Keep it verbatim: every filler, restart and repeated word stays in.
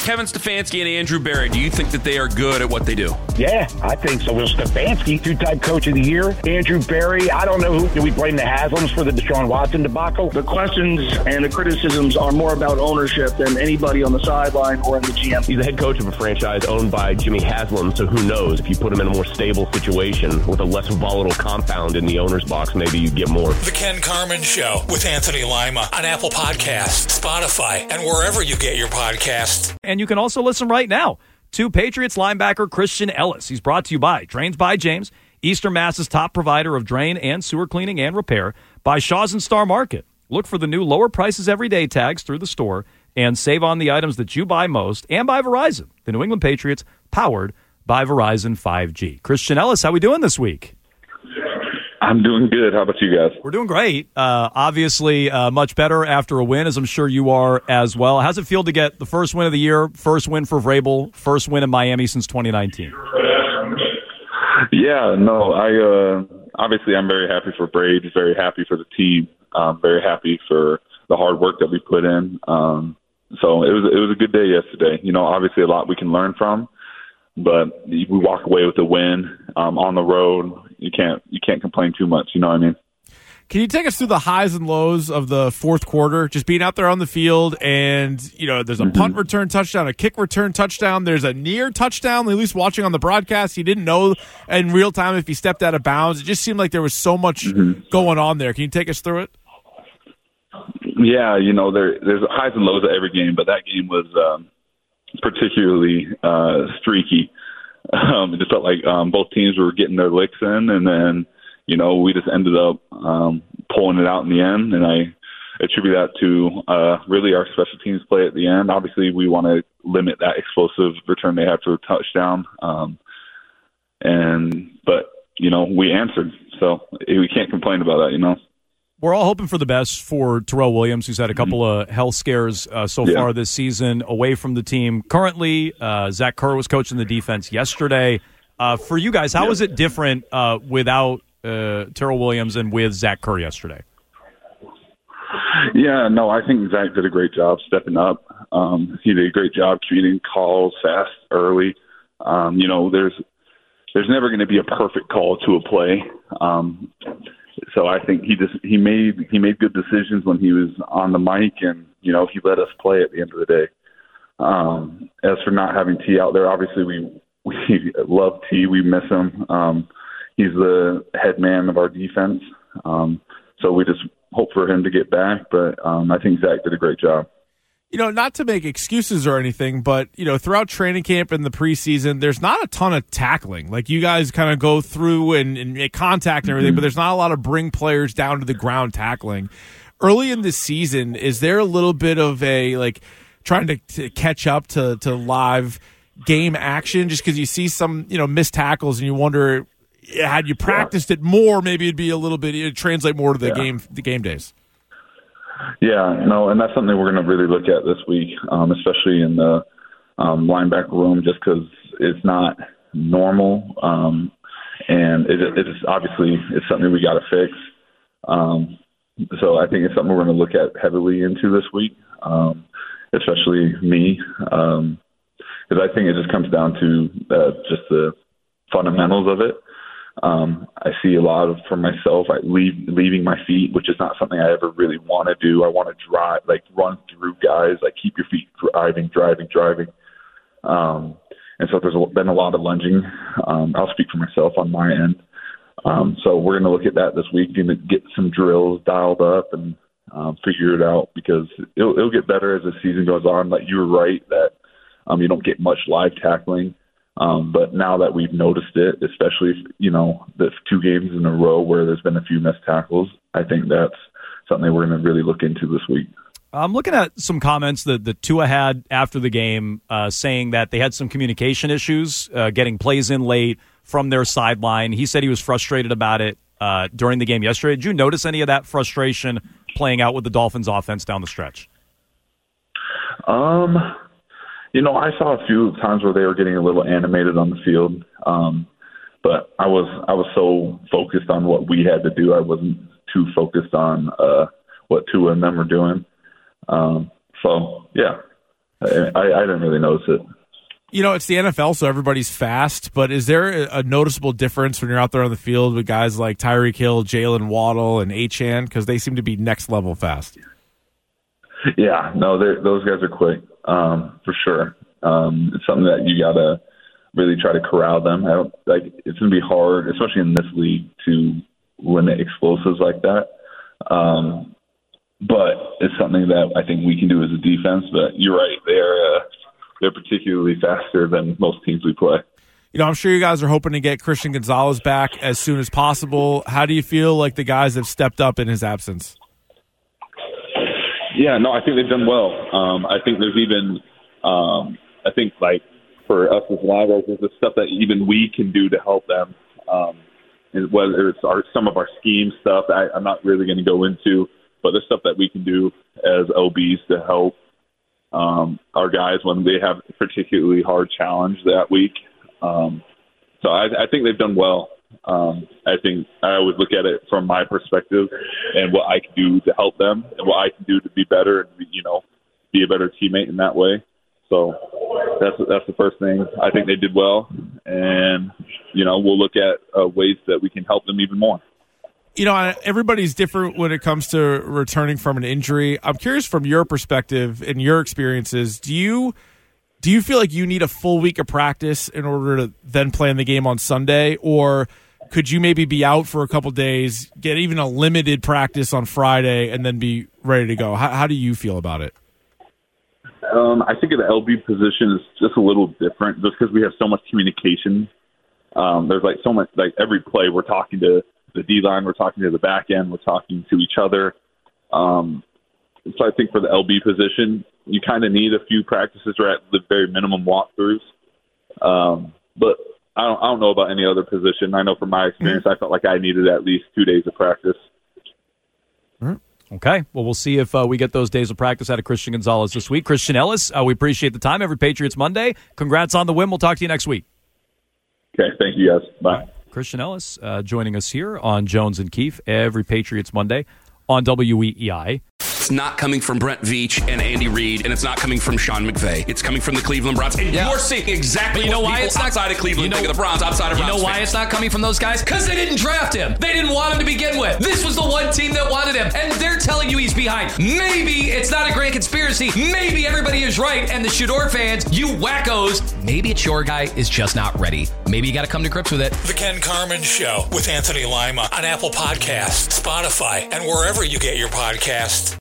Kevin Stefanski and Andrew Berry, do you think that they are good at what they do? Yeah, I think so. Will Stefanski, two-time coach of the year. Andrew Berry, I don't know who. Do we blame the Haslams for the Deshaun Watson debacle? The questions and the criticisms are more about ownership than anybody on the sideline or in the G M. He's the head coach of a franchise owned by Jimmy Haslam, so who knows? If you put him in a more stable situation with a less volatile compound in the owner's box, maybe you get more. The Ken Carman Show with Anthony Lima on Apple Podcasts, Spotify, and wherever you get your podcasts. And you can also listen right now to Patriots linebacker Christian Ellis. He's brought to you by Drains by James, Eastern Mass's top provider of drain and sewer cleaning and repair, by Shaw's and Star Market. Look for the new lower prices every day tags through the store and save on the items that you buy most, and by Verizon, the New England Patriots, powered by Verizon five G. Christian Ellis, how we doing this week? I'm doing good. How about you guys? We're doing great. Uh, obviously, uh, much better after a win, as I'm sure you are as well. How's it feel to get the first win of the year, first win for Vrabel, first win in Miami since twenty nineteen? Yeah, no, I uh, obviously I'm very happy for Brady, very happy for the team, um, very happy for the hard work that we put in. Um, so it was it was a good day yesterday. You know, obviously a lot we can learn from, but we walk away with a win um, on the road. You can't you can't complain too much. You know what I mean? Can you take us through the highs and lows of the fourth quarter? Just being out there on the field, and you know, there's a mm-hmm. punt return touchdown, a kick return touchdown. There's a near touchdown. At least watching on the broadcast, he didn't know in real time if he stepped out of bounds. It just seemed like there was so much mm-hmm. going on there. Can you take us through it? Yeah, you know, there there's highs and lows at every game, but that game was um, particularly uh, streaky. Um, it just felt like um, both teams were getting their licks in, and then, you know, we just ended up um, pulling it out in the end, and I attribute that to uh, really our special teams play at the end. Obviously, we want to limit that explosive return they had for a touchdown, um, and but, you know, we answered, so we can't complain about that, you know. We're all hoping for the best for Terrell Williams, who's had a couple of health scares uh, so yeah. far this season, away from the team. Currently, uh, Zach Kerr was coaching the defense yesterday. Uh, for you guys, how yeah. is it different uh, without uh, Terrell Williams and with Zach Kerr yesterday? Yeah, no, I think Zach did a great job stepping up. Um, he did a great job communicating calls fast, early. Um, you know, there's there's never going to be a perfect call to a play. Um So I think he just he made he made good decisions when he was on the mic, and you know he let us play at the end of the day. Um, as for not having T out there, obviously we we love T. We miss him. Um, he's the head man of our defense, um, so we just hope for him to get back. But um, I think Zach did a great job. You know, not to make excuses or anything, but, you know, throughout training camp and the preseason, there's not a ton of tackling. Like, you guys kind of go through and, and make contact and everything, mm-hmm. but there's not a lot of bring players down to the ground tackling. Early in this season, is there a little bit of a, like, trying to, to catch up to, to live game action just because you see some, you know, missed tackles and you wonder, had you practiced yeah. it more, maybe it'd be a little bit, it'd translate more to the yeah. game the game days? Yeah, no, and that's something we're going to really look at this week, um, especially in the um, linebacker room, just because it's not normal, um, and it, it's obviously it's something we got to fix. Um, so I think it's something we're going to look at heavily into this week, um, especially me, because um, I think it just comes down to uh, just the fundamentals of it. Um, I see a lot of, for myself, I leave, leaving my feet, which is not something I ever really want to do. I want to drive, like run through guys, like keep your feet driving, driving, driving. Um, and so there's been a lot of lunging. Um, I'll speak for myself on my end. Um, so we're going to look at that this week and get some drills dialed up and um, figure it out, because it'll, it'll get better as the season goes on. Like you were right that um, you don't get much live tackling. Um, but now that we've noticed it, especially, if, you know, the two games in a row where there's been a few missed tackles, I think that's something we're going to really look into this week. I'm looking at some comments that the Tua had after the game, uh, saying that they had some communication issues, uh, getting plays in late from their sideline. He said he was frustrated about it uh, during the game yesterday. Did you notice any of that frustration playing out with the Dolphins offense down the stretch? Um... You know, I saw a few times where they were getting a little animated on the field, um, but I was I was so focused on what we had to do, I wasn't too focused on uh, what Tua and them were doing. Um, so, yeah. I, I didn't really notice it. You know, it's the N F L, so everybody's fast, but is there a noticeable difference when you're out there on the field with guys like Tyreek Hill, Jalen Waddle, and Achane? Because they seem to be next-level fast. Yeah, no, those guys are quick, um, for sure. Um, it's something that you got to really try to corral them. I don't, like, it's going to be hard, especially in this league, to limit explosives like that. Um, but it's something that I think we can do as a defense. But you're right, they're uh, they're particularly faster than most teams we play. You know, I'm sure you guys are hoping to get Christian Gonzalez back as soon as possible. How do you feel like the guys have stepped up in his absence? Yeah, no, I think they've done well. Um, I think there's even, um, I think like for us as linebackers, there's stuff that even we can do to help them. Um, and whether it's our, some of our scheme stuff, I, I'm not really going to go into, but there's stuff that we can do as O Bs to help um, our guys when they have a particularly hard challenge that week. Um, so I, I think they've done well. Um, I think I always look at it from my perspective and what I can do to help them and what I can do to be better and, you know, be a better teammate in that way. So that's that's the first thing. I think they did well, and, you know, we'll look at uh, ways that we can help them even more. You know, everybody's different when it comes to returning from an injury. I'm curious from your perspective and your experiences, do you do you feel like you need a full week of practice in order to then play in the game on Sunday, or could you maybe be out for a couple days, get even a limited practice on Friday, and then be ready to go? How, how do you feel about it? Um, I think the L B position is just a little different just because we have so much communication. Um, there's like so much, like every play we're talking to the D-line, we're talking to the back end, we're talking to each other. Um, so I think for the L B position, you kind of need a few practices or at the very minimum walkthroughs. Um, but I don't, I don't know about any other position. I know from my experience, I felt like I needed at least two days of practice. Okay. Well, we'll see if uh, we get those days of practice out of Christian Gonzalez this week. Christian Ellis, uh, we appreciate the time. Every Patriots Monday. Congrats on the win. We'll talk to you next week. Okay. Thank you, guys. Bye. Right. Christian Ellis uh, joining us here on Jones and Keefe every Patriots Monday on W E E I. It's not coming from Brent Veach and Andy Reid, and it's not coming from Sean McVay. It's coming from the Cleveland Browns. And yeah. You're seeing exactly but you know what why people it's not, outside of Cleveland you know, think of the Browns, outside of You Browns know why fans. It's not coming from those guys? Because they didn't draft him. They didn't want him to begin with. This was the one team that wanted him, and they're telling you he's behind. Maybe it's not a grand conspiracy. Maybe everybody is right, and the Shador fans, you wackos, maybe it's your guy is just not ready. Maybe you got to come to grips with it. The Ken Carman Show with Anthony Lima on Apple Podcasts, Spotify, and wherever you get your podcasts.